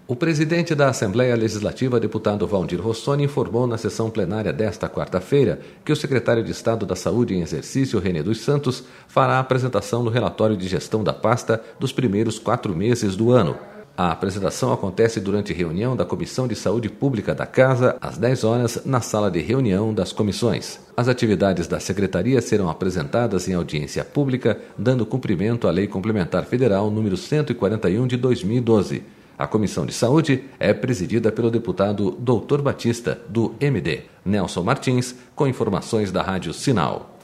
O presidente da Assembleia Legislativa, deputado Valdir Rossoni, informou na sessão plenária desta quarta-feira que o secretário de Estado da Saúde em exercício, René dos Santos, fará a apresentação do relatório de gestão da pasta dos primeiros 4 meses do ano. A apresentação acontece durante reunião da Comissão de Saúde Pública da Casa, às 10 horas, na sala de reunião das comissões. As atividades da Secretaria serão apresentadas em audiência pública, dando cumprimento à Lei Complementar Federal número 141 de 2012. A Comissão de Saúde é presidida pelo deputado Dr. Batista, do MD. Nelson Martins, com informações da Rádio Sinal.